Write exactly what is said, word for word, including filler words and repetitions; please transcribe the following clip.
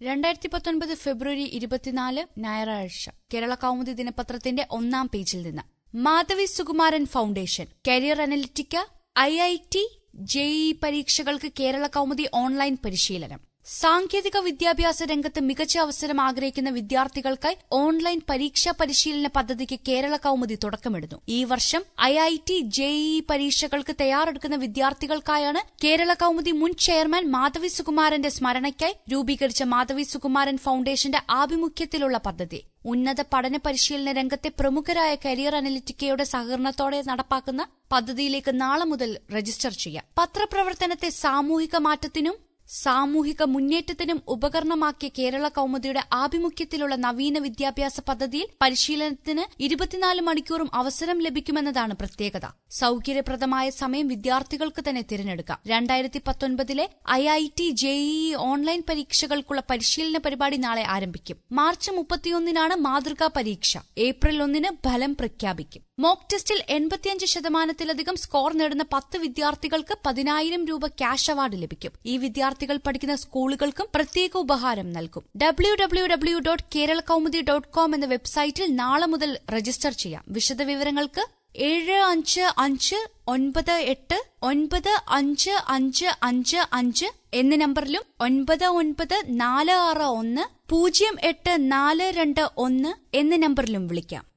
രണ്ടായിരത്തി പത്തൊൻപത് ഫെബ്രുവരി ഇരുപത്തിനാല് ഞായറാഴ്ച കേരള കൗമുദി ദിനപത്രത്തിന്റെ ഒന്നാം പേജിൽ നിന്ന് Madhavi Sukumaran foundation career analytica I I T JEE പരീക്ഷകൾക്ക് കേരള കൗമുദി ഓൺലൈൻ പരിശീലനം. സാങ്കേതിക വിദ്യാഭ്യാസ രംഗത്ത് മികച്ച അവസരം ആഗ്രഹിക്കുന്ന വിദ്യാർത്ഥികൾക്കായി ഓൺലൈൻ പരീക്ഷാ പരിശീലന പദ്ധതിക്ക് കേരള കൗമുദി തുടക്കമിടുന്നു. ഈ വർഷം ഐ ഐ ടി ജെഇഇ പരീക്ഷകൾക്ക് തയ്യാറെടുക്കുന്ന വിദ്യാർത്ഥികൾക്കായാണ് കേരള കൗമുദി മുൻ ചെയർമാൻ മാധവി സുകുമാരന്റെ സ്മരണയ്ക്കായി രൂപീകരിച്ച മാധവി സുകുമാരൻ ഫൗണ്ടേഷന്റെ ആഭിമുഖ്യത്തിലുള്ള പദ്ധതി. ഉന്നത പഠന പരിശീലന രംഗത്തെ പ്രമുഖരായ കരിയർ അനലിറ്റിക്കയുടെ സഹകരണത്തോടെ നടപ്പാക്കുന്ന പദ്ധതിയിലേക്ക് നാളെ മുതൽ രജിസ്റ്റർ ചെയ്യാം. പത്രപ്രവർത്തനത്തെ സാമൂഹിക മാറ്റത്തിനും സാമൂഹിക മുന്നേറ്റത്തിനും ഉപകരണമാക്കിയ കേരള കൗമുദിയുടെ ആഭിമുഖ്യത്തിലുള്ള നവീന വിദ്യാഭ്യാസ പദ്ധതിയിൽ പരിശീലനത്തിന് ഇരുപത്തിനാല് മണിക്കൂറും അവസരം ലഭിക്കുമെന്നതാണ് പ്രത്യേകത. സൌകര്യപ്രദമായ സമയം വിദ്യാർത്ഥികൾക്ക് തന്നെ തിരഞ്ഞെടുക്കാം. രണ്ടായിരത്തി പത്തൊൻപതിലെ I I T JEE online പരീക്ഷകൾക്കുള്ള പരിശീലന പരിപാടി നാളെ ആരംഭിക്കും. മാർച്ച് മുപ്പത്തിയൊന്നിനാണ് മാതൃകാ പരീക്ഷ. ഏപ്രിൽ ഒന്നിന് ഫലം പ്രഖ്യാപിക്കും. മോക്ക് ടെസ്റ്റിൽ എൺപത്തിയഞ്ച് ശതമാനത്തിലധികം സ്കോർ നേടുന്ന പത്ത് വിദ്യാർത്ഥികൾക്ക് പതിനായിരം രൂപ ക്യാഷ് അവാർഡ് ലഭിക്കും. ഈ വിദ്യാർത്ഥികൾ പഠിക്കുന്ന സ്കൂളുകൾക്കും പ്രത്യേക ഉപഹാരം നൽകും. W W W dot Kerala Kaumudi dot com എന്ന വെബ്സൈറ്റിൽ നാളെ മുതൽ രജിസ്റ്റർ ചെയ്യാം. വിശദവിവരങ്ങൾക്ക് ഏഴ് അഞ്ച് അഞ്ച് ഒൻപത് എട്ട് ഒൻപത് അഞ്ച് അഞ്ച് അഞ്ച് അഞ്ച് എന്ന നമ്പറിലും ഒൻപത് ഒൻപത് നാല് ആറ് ഒന്ന് പൂജ്യം എട്ട് നാല് രണ്ട് ഒന്ന് എന്ന നമ്പറിലും വിളിക്കാം.